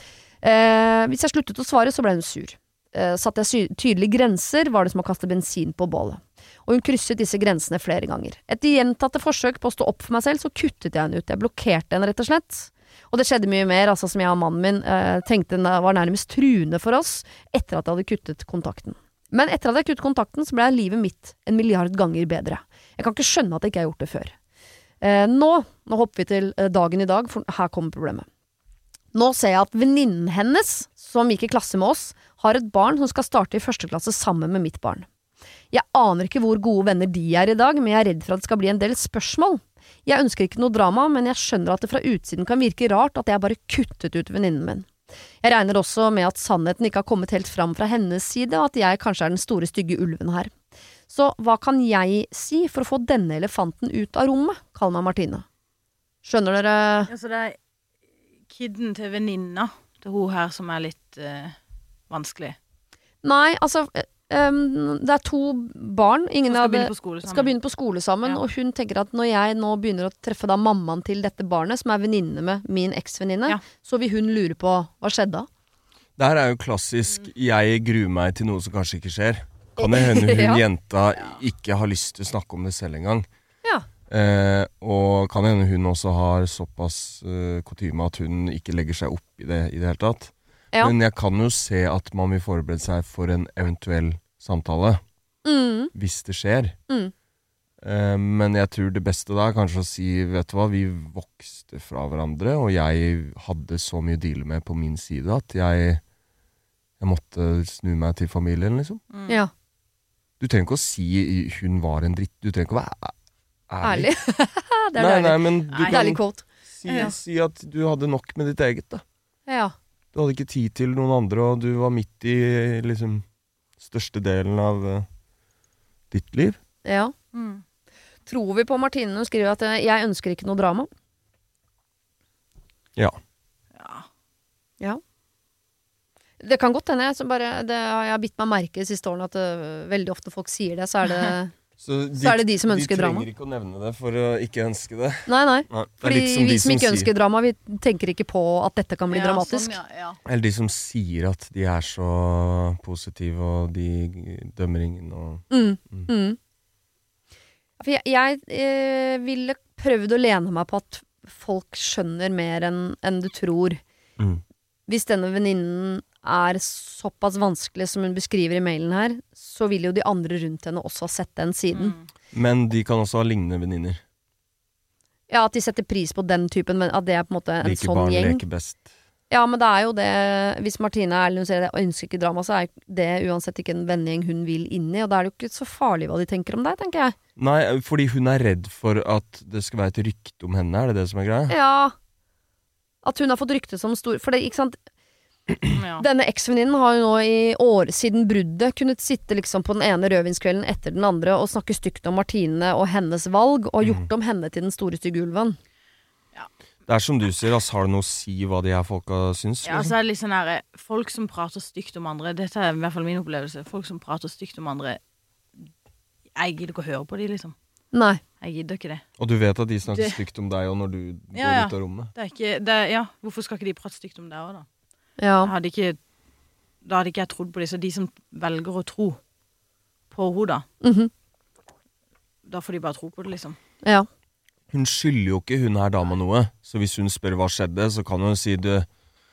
Hvis jeg sluttet å svare, så ble hun sur. Satte jeg tydelige grenser, var det som å kaste bensin på bålet. Og hun krysset disse grensene flere ganger. Etter gjentatte forsøk på å stå opp for meg selv, så kuttet jeg henne ut. Jeg blokkerte henne rett og slett. Og det skjedde mye mer, altså som jeg og mannen min tenkte var nærmest truende for oss, etter at jeg hadde kuttet kontakten. Men etter at jeg kuttet kontakten, så ble livet mitt 1 milliard ganger bedre. Jeg kan ikke skjønne at jeg ikke har gjort det før. Nå hopper vi til dagen i dag, for her kommer problemet. Nå ser jeg at venninnen hennes, som gikk i klasse med oss, har et barn som skal starte i 1. klasse sammen med mitt barn. Jeg aner ikke hvor gode venner de i dag, men jeg er redd for at det skal bli en del spørsmål. Jeg ønsker ikke noe drama, men jeg skjønner at det fra utsiden kan virke rart at jeg bare kuttet ut venninnen min. Jeg regner også med at sannheten ikke har kommet helt fram fra hennes side, og at jeg kanskje er den store stygge ulven her. Så hva kan jeg si for å få denne elefanten ut av rommet? Kall meg Martine. Skjønner dere? Ja, så det kidden til venninna til hun her som er litt vanskelig. Nei, altså det 2 barn. Ingen skal av det begynne på skole sammen. skal begynne på skole sammen, og hun tenker at når jeg nå begynner å treffe da mammaen til dette barnet, som venninne med min eksvenninne, så vil hun lure på hva skjedde da. Det her jo klassisk, jeg gruer meg til noe som kanskje ikke skjer. Kan det hende hun jenta ikke har lyst til å snakke om det selv engang? Ja. Og kan det hende hun også har såpass kutyme at hun ikke legger seg opp i det hele tatt. Ja. Men jeg kan jo se at man vil forberede seg for en eventuell samtale. Hvis det skjer. Men jeg tror det beste da kanskje å si, vet du hva, vi vokste fra hverandre, og jeg hadde så mye å deale med på min side at jeg måtte snu meg til familien, liksom. Ja. Du trenger ikke å si hun var en dritt, du trenger ikke å være ærlig. Det nei, men du kan si at du hadde nok med ditt eget, da. Ja. Du hadde ikke tid til noen andre, og du var midt i liksom største delen av ditt liv. Ja. Tror vi på Martine når hun skriver at jeg ønsker ikke noe drama? Ja. Ja. Det kan godt hende, jeg har bitt meg merke de siste årene at veldig ofte folk sier det, så er det de som ønsker drama. De trenger ikke å nevne det for å ikke ønske det. Nei. Fordi vi som ikke ønsker drama, vi tenker ikke på at dette kan bli dramatisk. Sånn, Eller de som sier at de så positive, og de dømmer ingen. For jeg ville prøvd å lene meg på at folk skjønner mer enn du tror. Hvis denne venninnen såpass vanskelig som hun beskriver i mailen her, så vil jo de andre rundt henne også ha sett den siden. Men de kan også ha lignende venninner. Ja, at de setter pris på den typen, men at det på en måte en sånn gjeng. Like barn leker best. Ja, men det jo det, hvis Martine hun sier det, og ønsker ikke drama, så det uansett ikke en vennegjeng hun vil inn i, og da det jo ikke så farlig hva de tenker om deg, tenker jeg. Nei, fordi hun redd for at det skal være et rykte om henne, det som greia? Ja. At hun har fått rykte som stor, for det, ikke sant? Denne eksvenninnen har jo nå i år siden bruddet kunnet sitte liksom på den ene rødvinskvelden etter den andre og snakke stygt om Martine og hennes valg, og gjort om henne til den store stygge ulven. Det som du sier, har det noe å si hva de her folka syns? Ja, så det litt sånn her, folk som prater stygt om andre, dette i hvert fall min opplevelse, folk som prater stygt om andre, jeg gidder ikke å høre på de, liksom. Nei. Jeg gidder ikke det. Og du vet at de snakker stygt om deg, og når du går ut av rommet? Hvorfor skal ikke de prate stygt om deg også, da? Ja. Da hadde ikke jeg trodd på det, så de som velger å tro på henne, da får de bare tro på det, liksom. Ja. Hun skylder jo ikke hun her dama noe, så hvis hun spør hva skjedde, så kan hun si jeg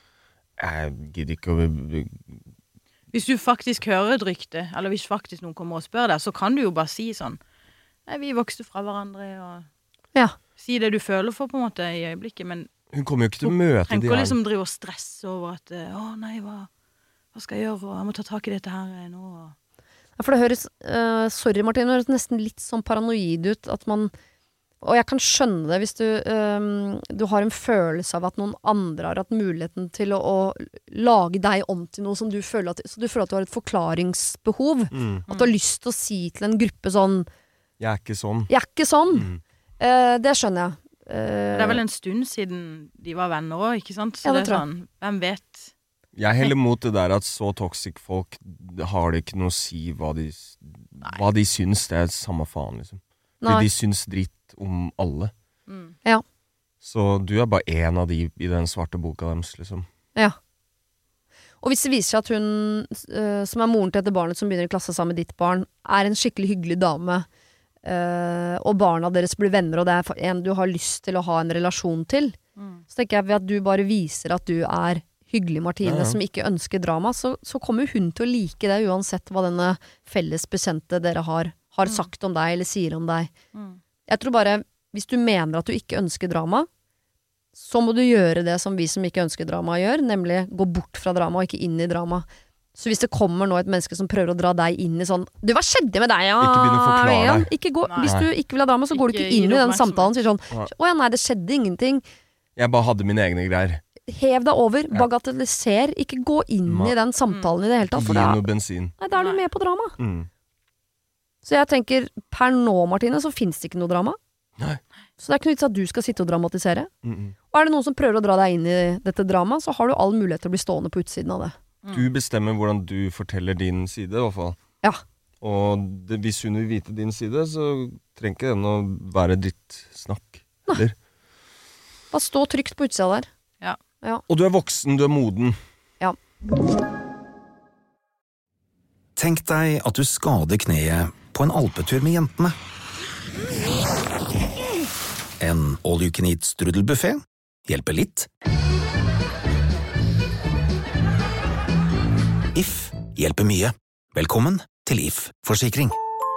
gidder ikke å... Hvis du faktisk hører et rykte, eller hvis faktisk noen kommer og spør deg, så kan du jo bare si sånn, nei, vi vokste fra hverandre, og si det du føler for på en måte i øyeblikket, men hun kommer jo ikke til å møte de her. Hun trenger ikke liksom drive og stresse over at nei, hva skal jeg gjøre, og jeg må ta tak i dette her nå. Ja, for det høres, sorry Martine, det høres nesten litt sånn paranoid ut, at man, og jeg kan skjønne det hvis du har en følelse av at noen andre har hatt muligheten til å lage deg om til noe som du føler at, så du føler at du har et forklaringsbehov, at du har lyst til å si til en gruppe sånn, jeg ikke sånn. Det skjønner jeg. Det vel en stund siden de var venner også, ikke sant? Så det sånn, hvem vet? Jeg heller mot det der at så toxic folk har det ikke noe å si hva de syns, det samme faen, liksom. Fordi de syns dritt om alle. Ja. Så du bare en av de i den svarte boka deres, liksom. Ja. Og hvis det viser seg at hun, som moren til dette barnet som begynner i klasse sammen med ditt barn, en skikkelig hyggelig dame, og barna deres blir venner, og det en du har lyst til å ha en relasjon til, så tenker jeg ved at du bare viser at du hyggelig Martine, som ikke ønsker drama, så kommer hun til å like det uansett hva denne felles bekjente dere har sagt om deg eller sier om deg. Jeg tror bare, hvis du mener at du ikke ønsker drama, så må du gjøre det som vi som ikke ønsker drama gjør, nemlig gå bort fra drama og ikke inn i drama. Så hvis det kommer nå et menneske som prøver å dra deg inn i sånn, du, hva skjedde med deg? Ja? Ikke begynne å forklare deg. Hvis du ikke vil ha drama, så går du ikke inn i den samtalen og sier sånn, nei, det skjedde ingenting. Jeg bare hadde mine egne greier. Hev deg over, bagatelliser, ikke gå inn i den samtalen i det hele tatt. Gi noe bensin. Nei, da du med på drama. Så jeg tenker, per nå, Martine, så finnes det ikke noe drama. Nei. Så det ikke noe vits at du skal sitte og dramatisere. Og det noen som prøver å dra deg inn i dette dramaet, så har du all mulighet til å bli stående på utsiden av det. Du bestemmer hvordan du forteller din side, i hvert fall. Ja. Og hvis hun vil vite din side, så trenger ikke den å være ditt snakk. Eller? Bare stå trygt på utsida der. Ja. Og du voksen, du moden. Ja. Tenk deg at du skader kneet på en alpetur med jentene. En all-you-can-eat strudelbuffet hjelper litt. If hjelper mye. Velkommen til If Forsikring.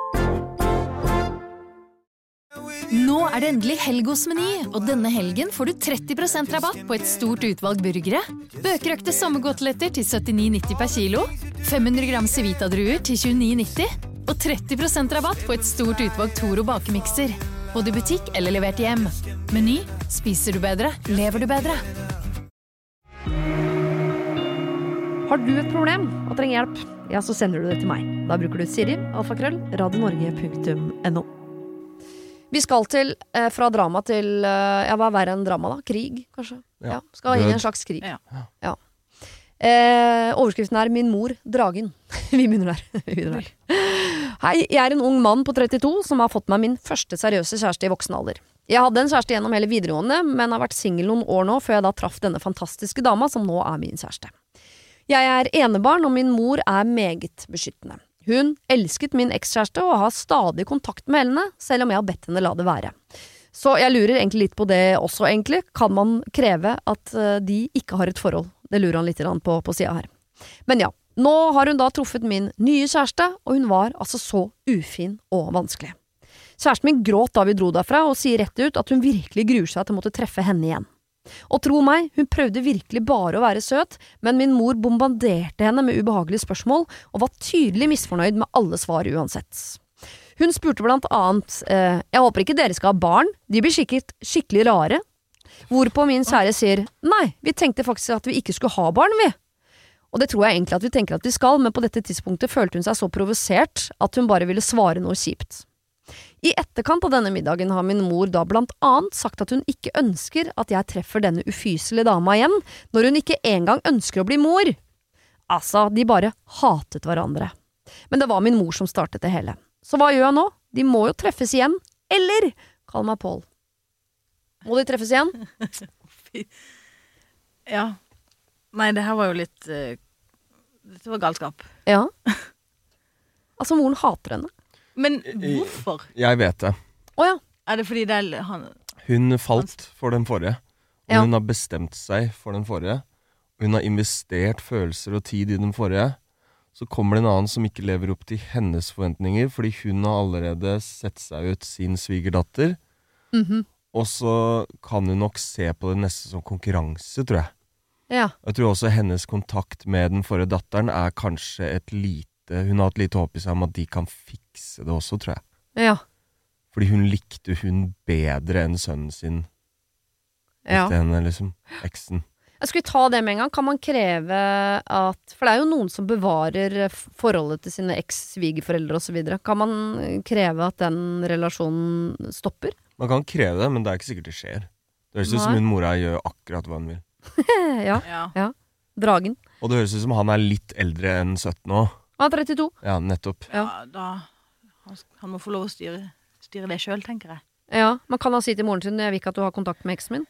Nå det endelig helg hos Meny, og denne helgen får du 30% rabatt på et stort utvalg burgere, bøkerøkte sommergåteletter til 79,90 per kilo, 500 gram Civita-druer til 29,90, og 30% rabatt på et stort utvalg Toro bakemikser. Både i butikk eller levert hjem. Meny, spiser du bedre, lever du bedre. Har du et problem og trenger hjelp, ja, så sender du det til meg. Da bruker du Siri, @radionorge.no. Vi skal til, fra drama til, hva verre enn drama da? Krig, kanskje? Ja, skal inn i en slags krig. Ja. Overskriften Min mor, dragen. Vi begynner der. Hei, jeg en ung mann på 32 som har fått meg min første seriøse kjæreste i voksen alder. Jeg hadde en kjæreste gjennom hele videregående, men har vært single noen år nå før jeg da traff denne fantastiske dama som nå min kjæreste. Jeg enebarn, og min mor meget beskyttende. Hun elsket min ekskjæreste og har stadig kontakt med henne, selv om jeg har bedt henne la det være. Så jeg lurer egentlig litt på det også, egentlig. Kan man kreve at de ikke har et forhold? Det lurer han litt på siden her. Men ja, nå har hun da truffet min nye kjæreste, og hun var altså så ufin og vanskelig. Kjæresten min gråt da vi dro derfra, og sier rett ut at hun virkelig gruer seg til å måtte treffe henne igjen. Og tro meg, hun prøvde virkelig bare å være søt, men min mor bombarderte henne med ubehagelige spørsmål, og var tydelig misfornøyd med alle svar uansett. Hun spurte blant annet, jeg håper ikke dere skal ha barn, de blir sikkert skikkelig rare. Hvorpå min kjære sier, nei, vi tenkte faktisk at vi ikke skulle ha barn, vi. Og det tror jeg egentlig at vi tenker at vi skal, men på dette tidspunktet følte hun seg så provosert at hun bare ville svare noe kjipt. I etterkant av denne middagen har min mor da blant annet sagt at hun ikke ønsker at jeg treffer denne ufyselige dama igjen, når hun ikke engang ønsker å bli mor. Altså, de bare hatet hverandre. Men det var min mor som startet det hele. Så hva gjør jeg nå? De må jo treffes igjen, eller kall meg Paul. Må de treffes igjen? Ja. Nei, det her var jo litt dette var galskap. Ja. Altså, moren hater henne. Men hvorfor? Jeg vet det. Åja. Det fordi det han... Hun falt for den forrige. Og hun har bestemt seg for den forrige. Og hun har investert følelser og tid i den forrige. Så kommer det en annen som ikke lever opp til hennes forventninger, fordi hun har allerede sett seg ut sin svigerdatter. Og så kan hun nok se på det neste som konkurranse, tror jeg. Ja. Jeg tror også hennes kontakt med den forrige datteren kanskje hun har et lite håp i seg om at de kan fikse det også, tror jeg. Ja. Fordi hun likte hun bedre enn sønnen sin. Likte henne, liksom. Eksen. Skal vi ta det med en gang? Kan man kreve at... For det jo noen som bevarer forholdet til sine eks-svigerforeldre og så videre. Kan man kreve at den relasjonen stopper? Man kan kreve det, men det ikke sikkert det skjer. Det høres ut som hun mora gjør akkurat hva hun vil. ja. Dragen. Og det høres ut som han litt eldre enn 17 nå. Han 32. Ja, nettopp. Ja, da han må få lov å styre det selv, tenker jeg. Ja, man kan si til moren sin, jeg vil ikke at du har kontakt med eksen min.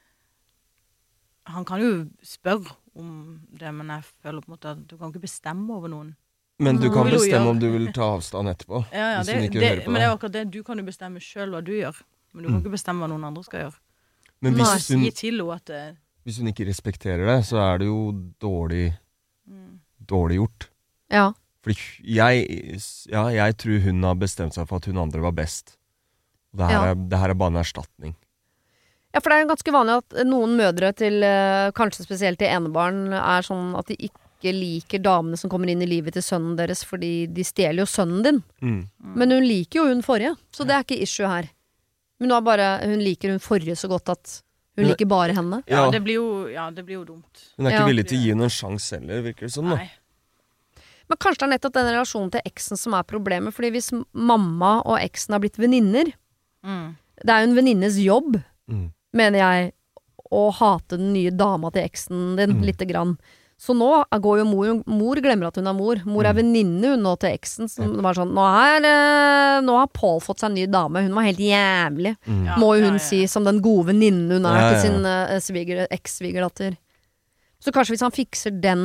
Han kan jo spørre om det, men jeg føler på en måte at du kan ikke bestemme over noen. Men du kan bestemme om du vil ta avstand etterpå. Ja, hvis hun ikke hører på men det akkurat det. Du kan jo bestemme selv hva du gjør, men du kan ikke bestemme hva noen andre skal gjøre. Men hvis hun, si til henne at hvis hun ikke respekterer det, så det jo dårlig gjort. Ja. Fordi jeg tror hun har bestemt seg for at hun andre var best. Det her bare en erstatning. Ja, for det jo ganske vanlig at noen mødre til, kanskje spesielt til enebarn, sånn at de ikke liker damene som kommer inn i livet til sønnen deres, fordi de stjeler jo sønnen din. Men hun liker jo hun forrige, så det ikke issue her. Men hun liker hun forrige så godt at hun liker bare henne. Ja, det blir jo dumt. Hun ikke villig til å gi henne en sjans heller, virker det sånn da. Nei. Men kanskje det nettopp den relasjonen til eksen som problemet, fordi hvis mamma og eksen har blitt venninner, det jo en venninnes jobb, mener jeg, å hate den nye dama til eksen din, lite grann. Så nå går jo mor glemmer at hun er mor. Mor er venninne hun nå til eksen. Som var sånn, nå har Paul fått seg en ny dame. Hun var helt jævlig. Må jo hun si, som den gode venninnen hun er til sin eks-svigerdatter. Så kanskje hvis han fikser den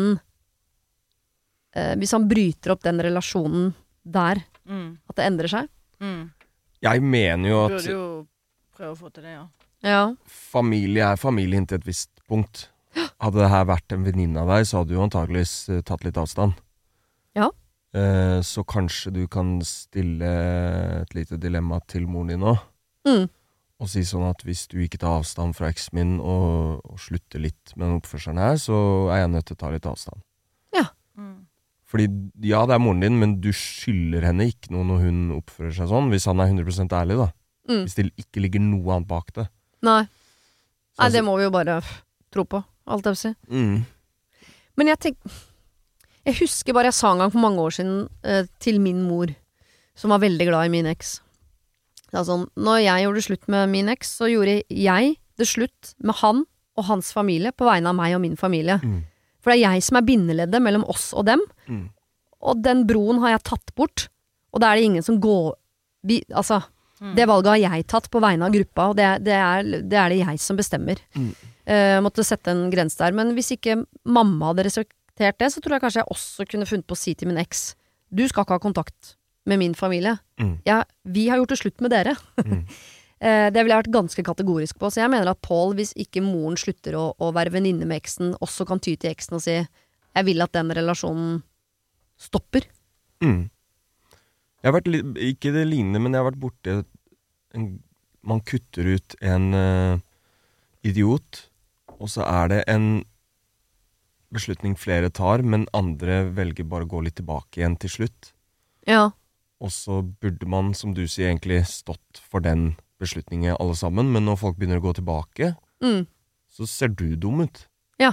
hvis han bryter opp den relasjonen der, at det endrer seg. Jeg mener jo at burde jo prøve å få til det, ja. Familie er familie inntil et visst punkt. Hadde det her vært en venninne av deg, så hadde du antageligvis tatt litt avstand. Ja. Så kanskje du kan stille et lite dilemma til moren din nå. Og si sånn at hvis du ikke tar avstand fra eksen min og slutter litt med den oppførselen her, så er jeg nødt til å ta litt avstand. Ja. Fordi, ja, det er moren din, men du skylder henne ikke noe når hun oppfører seg sånn, hvis han er 100% ærlig da. Hvis det ikke ligger noe annet bak det. Nei, det må vi jo bare tro på, alt jeg vil si. Men jeg husker bare jeg sa en gang for mange år siden til min mor, som var veldig glad i min eks. Det er sånn, når jeg gjorde slutt med min eks, så gjorde jeg det slutt med han og hans familie på vegne av meg og min familie. For det er jeg som er bindeleddet mellom oss og dem, og den broen har jeg tatt bort, og da er det ingen som går det valget har jeg tatt på vegne av gruppa, og det er det jeg som bestemmer. Måtte sette en grense der, men hvis ikke mamma hadde respektert det, så tror jeg kanskje jeg også kunne funnet på å si til min eks, du skal ikke ha kontakt med min familie. Vi har gjort det slutt med dere. Det ville jeg vært ganske kategorisk på, så jeg mener at Paul, hvis ikke moren slutter å være venninne med eksen, også kan ty til eksen og si, jeg vil at den relasjonen stopper. Jeg har vært ikke det lignende, men jeg har vært borte man kutter ut en idiot, og så er det en beslutning flere tar, men andre velger bare å gå litt tilbake igjen til slutt. Ja. Og så burde man, som du sier, egentlig stått for den beslutningen alle sammen, men når folk begynner å gå tilbake, så ser du dum ut. Ja.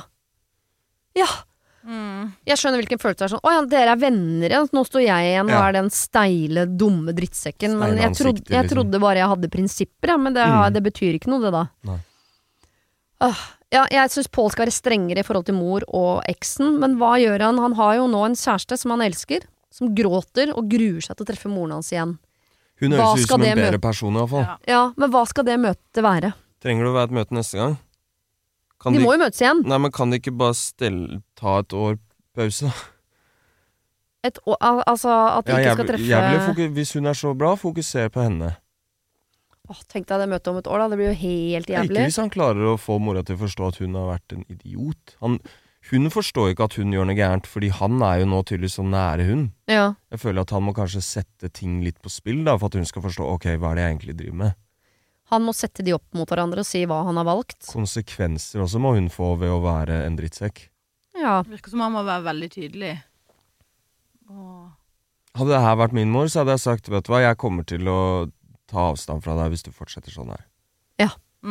Jeg skjønner hvilken følelse det er sånn, dere er venner, ja. Nå står jeg igjen og er den steile, dumme drittsekken, men jeg trodde bare jeg hadde prinsipper, men det betyr ikke noe det da. Nei. Jeg synes Paul skal være strengere i forhold til mor og eksen, men hva gjør han? Han har jo nå en kjæreste som han elsker, som gråter og gruer seg til å treffe moren hans igjen. Hun høres ut som en bedre person i hvert fall. Ja, men hva skal det møtet være? Trenger det å være et møte neste gang? De må jo møtes igjen. Nei, men kan de ikke bare ta et år pause? Et år, altså at de ikke skal treffe... Hvis hun er så bra, fokuser på henne. Tenk deg det møtet om et år da, det blir jo helt jævlig. Ikke hvis han klarer å få mora til å forstå at hun har vært en idiot. Hun forstår ikke at hun gjør noe gærent, fordi han er jo nå tydeligvis så nære hun. Ja. Jeg føler at han må kanskje sette ting litt på spill da, for at hun skal forstå, ok, hva er det jeg egentlig driver med? Han må sette de opp mot hverandre og si hva han har valgt. Konsekvenser også må hun få ved å være en drittsekk. Ja. Det virker som han må være veldig tydelig. Hadde det her vært min mor, så hadde jeg sagt, vet du hva, jeg kommer til å ta avstand fra deg hvis du fortsetter sånn her. Ja.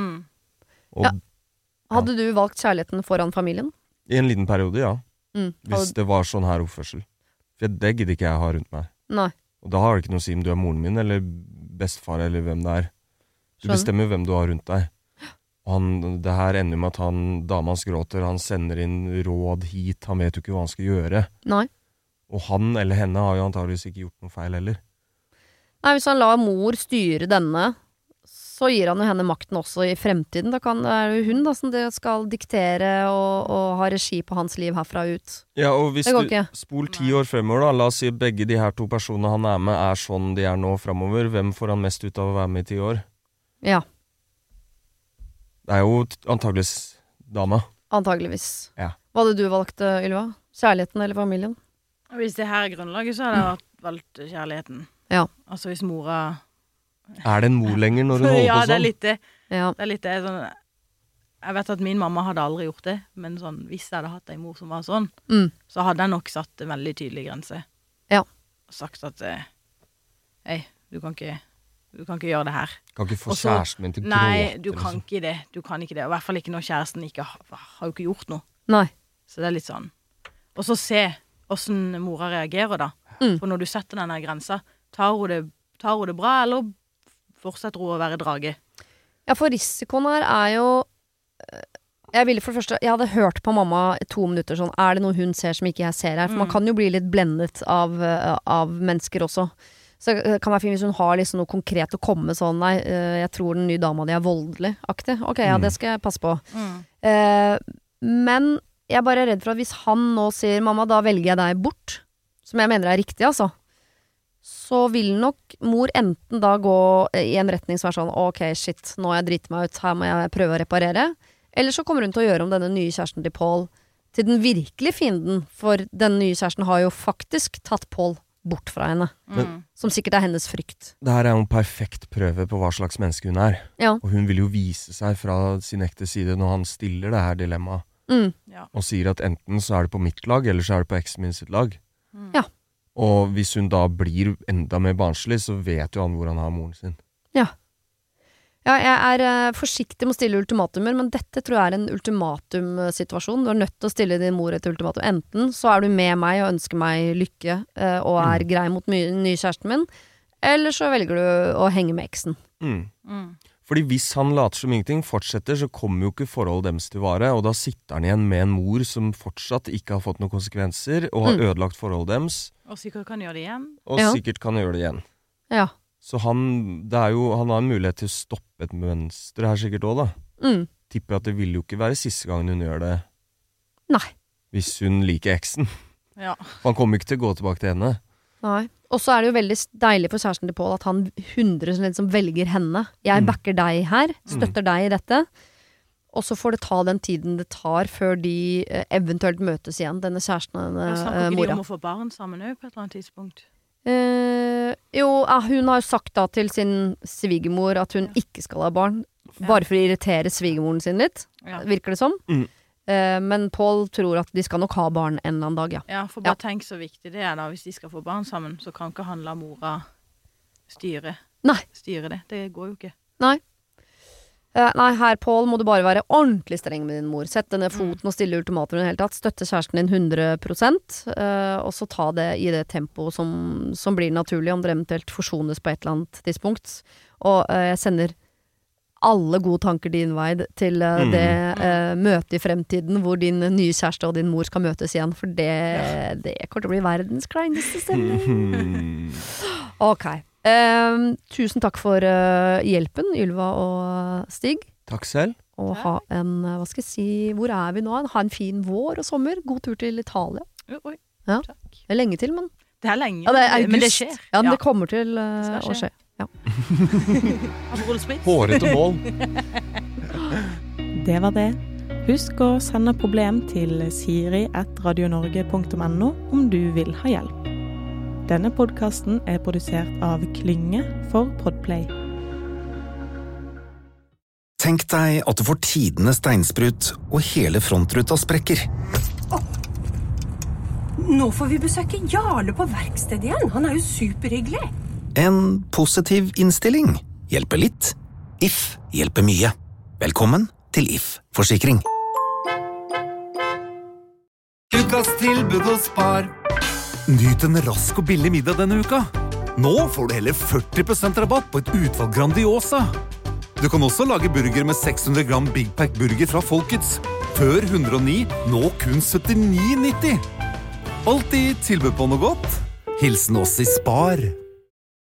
Hadde du valgt kjærligheten foran familien? I en liten periode, ja. Hvis det var sånn her oppførsel. For det gidder ikke jeg ha rundt meg. Nei. Og da har det ikke noe å si om du er moren min, eller bestefar, eller hvem det er. Du bestemmer hvem du har rundt deg. Og det her ender med at damas gråter, han sender inn råd hit, han vet jo ikke hva han skal gjøre. Nei. Og han eller henne har jo antageligvis ikke gjort noe feil heller. Nei, hvis han lar mor styre denne, så gir han jo henne makten også i fremtiden. Da det er jo hun da som det skal diktere og ha regi på hans liv herfra ut. Ja, og hvis du spol 10 år fremover da, la oss si begge de her 2 personene han er med er sånn de er nå fremover, hvem får han mest ut av å være med i 10 år? Ja. Det er jo antageligvis dama. Antageligvis. Ja. Hva hadde du valgt, Ylva? Kjærligheten eller familien? Hvis det her er grunnlaget, så hadde jeg valgt kjærligheten. Ja. Altså hvis mora... Er det en mor lenger når hun holder på sånn? Ja, det er litt det. Det er litt det. Sånn, jeg vet at min mamma hadde aldri gjort det, men sånn, hvis jeg hadde hatt en mor som var sånn, så hadde jeg nok satt en veldig tydelig grense. Ja. Og sagt at, hei, du kan ikke gjøre det her. Kan ikke få kjæresten min til gråte. Nei, du kan ikke det. Du kan ikke det. Og i hvert fall ikke når kjæresten ikke har jo ikke gjort noe. Nei. Så det er litt sånn. Og så se hvordan mora reagerer da. For når du setter denne grensa, tar hun det bra, eller fortsetter hun å være drage? Ja, for risikoen her er jo Jeg ville for det første, jeg hadde hørt på mamma 2 minutter sånn, det noe hun ser som ikke jeg ser her? For man kan jo bli litt blendet av mennesker også. Så det kan være fint hvis hun har liksom noe konkret å komme sånn, nei, jeg tror den nye dama di voldelig-aktig. Ok, ja, det skal jeg passe på. Men jeg er bare redd for at hvis han nå sier, mamma, da velger jeg deg bort, som jeg mener riktig, altså, så vil nok mor enten da gå i en retning som sånn, ok, shit, nå har jeg dritt meg ut, her må jeg prøve å reparere. Eller så kommer hun til å gjøre om denne nye kjæresten til Paul til den virkelige fienden, for den nye kjæresten har jo faktisk tatt Paul bort fra henne, som sikkert hennes frykt. Det her jo en perfekt prøve på hva slags menneske hun Ja. Og hun vil jo vise seg fra sin ekte side når han stiller det her dilemmaet. Og sier at enten så det på mitt lag, eller så det på eksen min sitt lag. Ja. Og hvis hun da blir enda mer barnslig, så vet jo han hvor han har moren sin. Ja. Ja, jeg forsiktig med å stille ultimatumer, men dette tror jeg en ultimatum-situasjon. Du nødt til å stille din mor et ultimatum. Enten så du med meg og ønsker meg lykke, og grei mot nye kjæresten min, eller så velger du å henge med eksen. Fordi hvis han later som ingenting fortsetter, så kommer jo ikke forholdet deres til vare, og da sitter han igjen med en mor som fortsatt ikke har fått noen konsekvenser, og har ødelagt forholdet deres. Og sikkert kan gjøre det igjen. Og sikkert kan gjøre det igjen. Ja. Så han har en mulighet til å stoppe et mønster her sikkert også da. Tipper at det vil jo ikke være siste gangen hun gjør det. Nei. Hvis hun liker eksen. Ja. Han kommer ikke til å gå tilbake til henne. Nei. Og så det jo veldig deilig for kjæresten til Paul at han 100% velger henne. Jeg backer deg her, støtter deg i dette. Og så får det ta den tiden det tar før de eventuelt møtes igjen, denne kjæresten og denne mora. Snakker ikke de om å få barn sammen på et eller annet tidspunkt? Hun har jo sagt da til sin svigermor at hun ikke skal ha barn, bare for å irritere svigermoren sin litt, virker det som. Men Paul tror at de skal nok ha barn en eller annen dag, Ja, for bare tenk så viktig det da, hvis de skal få barn sammen, så kan ikke han la mora styre det. Det går jo ikke. Nei, her, Paul, må du bare være ordentlig streng med din mor. Sette ned foten og stille ultimatumer i det hele tatt. Støtte kjæresten din 100%, og så ta det i det tempoet som blir naturlig, om det eventuelt forsones på et eller annet tidspunkt. Og jeg sender alle gode tanker din vei til det møtet i fremtiden, hvor din nye kjæreste og din mor skal møtes igjen, for det kommer til å bli verdens kleineste stemning. Ok. Tusen takk for hjelpen, Ylva og Stig. Takk selv. Og ha en, hva skal jeg si, hvor vi nå? Ha en fin vår og sommer. God tur til Italia. Oi, ja. takk. Det lenge til, men det lenge. Ja, det august. Men det skjer. Ja, men det kommer til å skje. Ja. Hårete mål. Det var det. Husk å sende problem til siri@radionorge.no om du vil ha hjelp. Denne podcasten produsert av Klynge for Podplay. Tenk deg at du får tidenes steinsprut, og hele frontruta sprekker. Nå får vi besøke Jarle på verkstedet igjen. Han jo superhyggelig. En positiv innstilling hjelper litt. If hjelper mye. Velkommen til If Forsikring. Ukas tilbud hos Spar. Nyt en rask og billig middag denne uka. Nå får du heller 40% rabatt på et utvalg Grandiosa. Du kan også lage burger med 600 gram Big Pack burger fra Folkets. Før 109, nå kun 79,90. Alltid tilbud på noe godt. Hilsen oss i Spar.